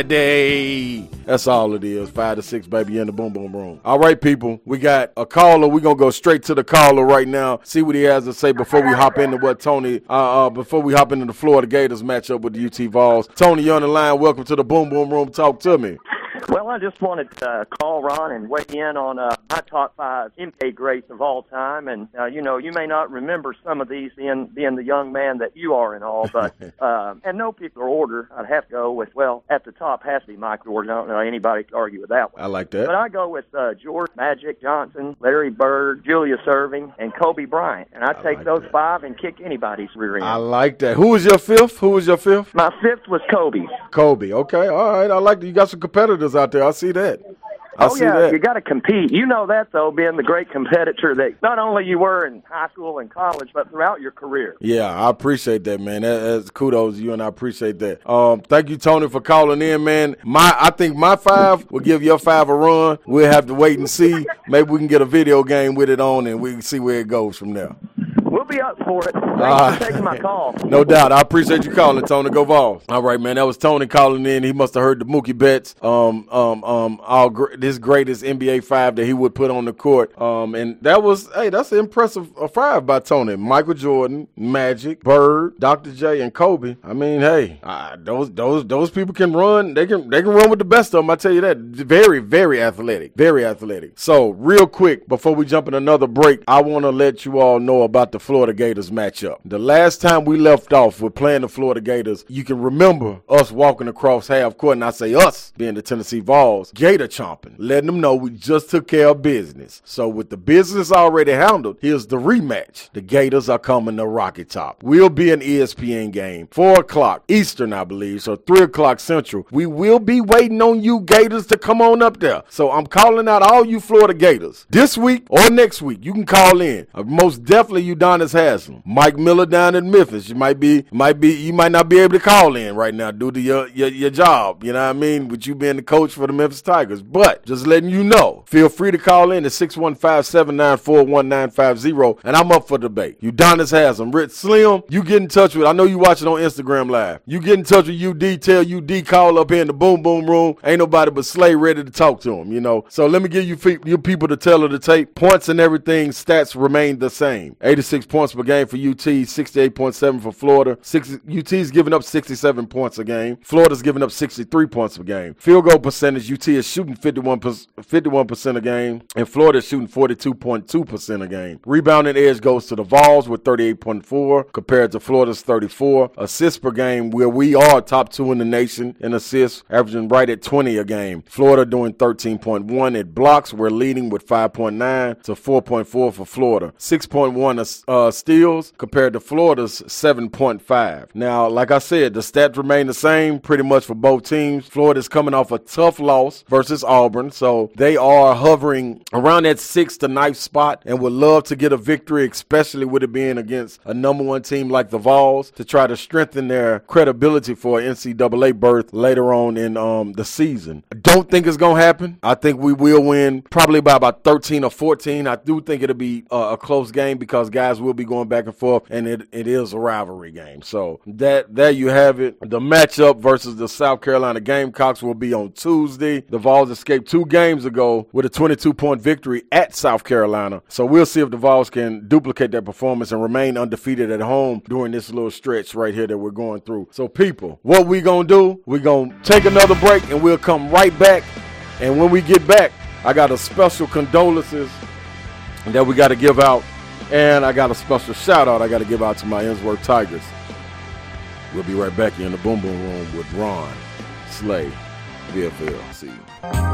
Friday. That's all it is. Five to six, baby, in the Boom Boom Room. All right, people. We got a caller. We're going to go straight to the caller right now. See what he has to say before we hop into what Tony, uh, uh, before we hop into the Florida Gators matchup with the U T Vols. Tony, you're on the line. Welcome to the Boom Boom Room. Talk to me. Well, I just wanted to uh, call Ron and weigh in on uh, my top five N B A greats of all time. And, uh, you know, you may not remember some of these being, being the young man that you are and all, but uh, in no particular order, I'd have to go with, well, at the top has to be Michael Jordan. I don't know anybody can argue with that one. I like that. But I go with uh, George, Magic Johnson, Larry Bird, Julius Erving, and Kobe Bryant. And I'd I take like those that. five and kick anybody's rear end. I like that. Who was your fifth? Who was your fifth? My fifth was Kobe. Kobe. Okay. All right. I like that. You got some competitors out there. I see that. I oh, see yeah, that. you got to compete. You know that, though, being the great competitor that not only you were in high school and college, but throughout your career. Yeah, I appreciate that, man. That, that's kudos to you, and I appreciate that. Um, thank you, Tony, for calling in, man. My, I think my five will give your five a run. We'll have to wait and see. Maybe we can get a video game with it on, and we can see where it goes from there. We'll be up for it. Thanks Uh, for taking my call. No doubt. I appreciate you calling, Tony. Go Vols. All right, man. That was Tony calling in. He must have heard the Mookie Betts, um, um, um, all gr- this greatest N B A five that he would put on the court. Um, and that was, hey, that's an impressive uh, five by Tony. Michael Jordan, Magic, Bird, Doctor J, and Kobe. I mean, hey, uh, those those those people can run. They can they can run with the best of them. I tell you that. Very very athletic. Very athletic. So real quick before we jump in another break, I want to let you all know about the Florida Gators matchup. The last time we left off with playing the Florida Gators, you can remember us walking across half court, and I say us being the Tennessee Vols, Gator chomping, letting them know we just took care of business. So with the business already handled, here's the rematch. The Gators are coming to Rocky Top. We'll be an E S P N game, four o'clock Eastern, I believe, so three o'clock Central. We will be waiting on you Gators to come on up there. So I'm calling out all you Florida Gators. This week or next week, you can call in. Uh, most definitely Udonis Haslam. Mike Miller down in Memphis. You might be, might be, you might not be able to call in right now due to your, your, your job. You know what I mean? With you being the coach for the Memphis Tigers. But just letting you know, feel free to call in at six one five, seven nine four, one nine five zero, and I'm up for debate. Udonis Haslam. Rich Slim, you get in touch with, I know you watching on Instagram Live. You get in touch with U D, tell U D, call up here in the Boom Boom Room. Ain't nobody but Slay ready to talk to him, you know. So let me give you, fe- you people to tell her to take points and everything. Stats remain the same. eighty-six points per game for U T, sixty-eight point seven for Florida. Six, U T's giving up sixty-seven points a game. Florida's giving up sixty-three points a game. Field goal percentage, U T is shooting fifty-one percent a game, and Florida is shooting forty-two point two percent a game. Rebounding edge goes to the Vols with thirty-eight point four compared to Florida's thirty-four. Assists per game, where we are top two in the nation in assists, averaging right at twenty a game. Florida doing thirteen point one. At blocks, we're leading with five point nine to four point four for Florida. six point one uh, steals compared to Florida's seven point five. Now, like I said, the stats remain the same pretty much for both teams. Florida's coming off a tough loss versus Auburn, so they are hovering around that sixth to ninth spot and would love to get a victory, especially with it being against a number one team like the Vols, to try to strengthen their credibility for an N C double A berth later on in um, the season. I don't think it's going to happen. I think we will win probably by about thirteen or fourteen. I do think it'll be uh, a close game because guys will be going back and forth, and it, it is a rivalry game. So that there you have it. The matchup versus the South Carolina Gamecocks will be on Tuesday. The Vols escaped two games ago with a twenty-two point victory at South Carolina. So we'll see if the Vols can duplicate that performance and remain undefeated at home during this little stretch right here that we're going through. So people, what we gonna do? We're gonna take another break and we'll come right back. And when we get back, I got a special condolences that we got to give out. And I got a special shout out I got to give out to my Innsworth Tigers. We'll be right back here in the Boom Boom Room with Ron Slay, V F L. See you.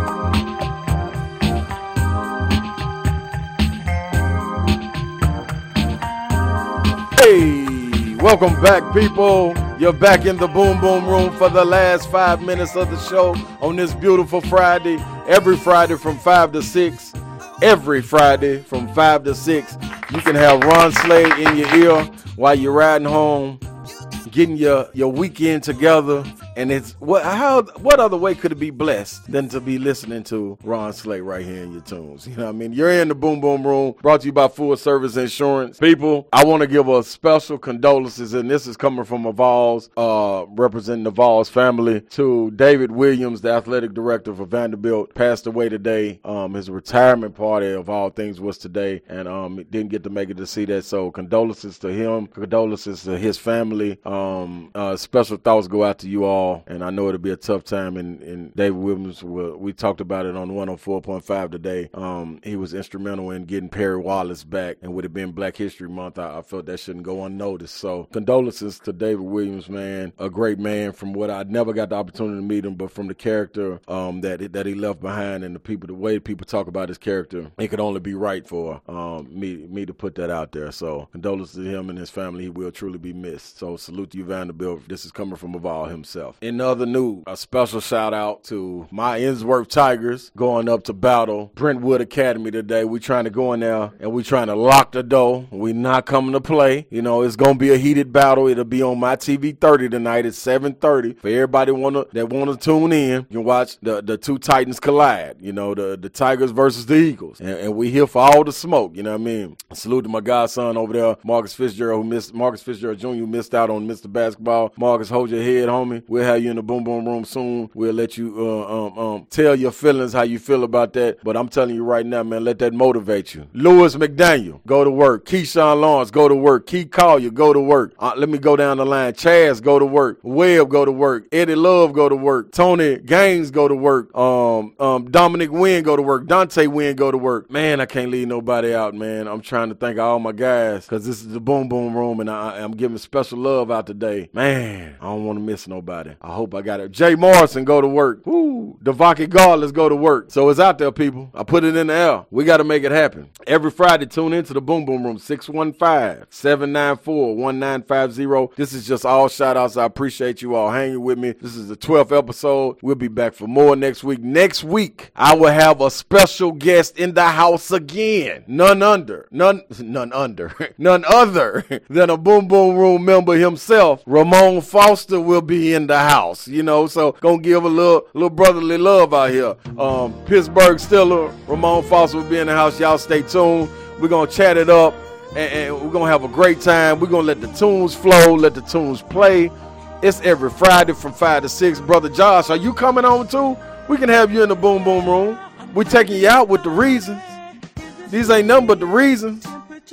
Hey, welcome back, people. You're back in the Boom Boom Room for the last five minutes of the show on this beautiful Friday. Every Friday from five to six. Every Friday from five to six. You can have Ron Slay in your ear while you're riding home, getting your, your weekend together. And it's what how what other way could it be blessed than to be listening to Ron Slay right here in your tunes? You know what I mean? You're in the Boom Boom Room, brought to you by Full Service Insurance. People, I want to give a special condolences, and this is coming from a Vols, uh, representing the Vols family, to David Williams, the athletic director for Vanderbilt, passed away today. Um, his retirement party of all things was today, and um, didn't get to make it to see that. So condolences to him, condolences to his family. Um, uh, special thoughts go out to you all. And I know it'll be a tough time. And, and David Williams, will, we talked about it on one oh four point five today. Um, he was instrumental in getting Perry Wallace back. And with it being Black History Month, I, I felt that shouldn't go unnoticed. So condolences to David Williams, man. A great man from what I never got the opportunity to meet him, but from the character um, that, that he left behind and the people, the way people talk about his character, it could only be right for um, me, me to put that out there. So condolences to him and his family. He will truly be missed. So salute to you, Vanderbilt. This is coming from Aval himself. In other news, a special shout out to my Innsworth Tigers going up to battle Brentwood Academy today. We trying to go in there and we trying to lock the door. We not coming to play. You know, it's gonna be a heated battle. It'll be on my T V thirty tonight at seven thirty. For everybody wanna that wanna tune in, you can watch the, the two Titans collide. You know, the, the Tigers versus the Eagles. And, and we here for all the smoke, you know what I mean? Salute to my godson over there, Marcus Fitzgerald, who missed Marcus Fitzgerald Junior who missed out on Mister Basketball. Marcus, hold your head, homie. We'll have you in the Boom Boom Room soon. We'll let you uh, um, um, tell your feelings, how you feel about that. But I'm telling you right now, man, let that motivate you. Lewis McDaniel, go to work. Keyshawn Lawrence, go to work. Keith Collier, go to work. Uh, let me go down the line. Chaz, go to work. Webb, go to work. Eddie Love, go to work. Tony Gaines, go to work. Um, um, Dominic Wynn, go to work. Dante Wynn, go to work. Man, I can't leave nobody out, man. I'm trying to thank all my guys because this is the Boom Boom Room, and I, I'm giving special love out today. Man, I don't want to miss nobody. I hope I got it. Jay Morrison, go to work. Woo. Devaki God, let's go to work. So it's out there, people. I put it in the air. We got to make it happen. Every Friday, tune into the Boom Boom Room, six one five, seven nine four, one nine five zero. This is just all shout outs. I appreciate you all hanging with me. This is the twelfth episode. We'll be back for more next week. Next week, I will have a special guest in the house again. None under, none, none under, none other than a Boom Boom Room member himself. Ramon Foster will be in the house, you know, so gonna give a little, little brotherly love out here. Um, Pittsburgh Steelers, Ramon Foster will be in the house. Y'all stay tuned. We're gonna chat it up. And, and we're going to have a great time. We're going to let the tunes flow, let the tunes play. It's every Friday from five to six. Brother Josh, are you coming on too? We can have you in the Boom Boom Room. We're taking you out with the reasons. These ain't nothing but the reasons.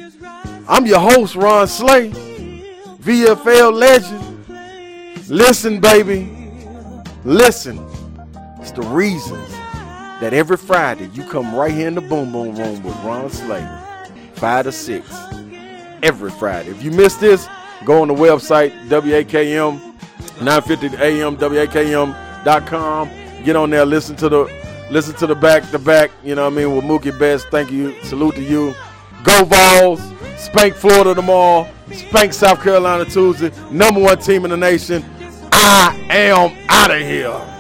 I'm your host, Ron Slay, V F L legend. Listen, baby. Listen. It's the reasons that every Friday you come right here in the Boom Boom Room with Ron Slay. five to six every Friday. If you missed this, go on the website, W A K M, nine fifty A M, W A K M dot com. Get on there, listen to the listen to the back to back, you know what I mean, with Mookie Betts. Thank you. Salute to you. Go Vols. Spank Florida tomorrow. Spank South Carolina Tuesday. Number one team in the nation. I am out of here.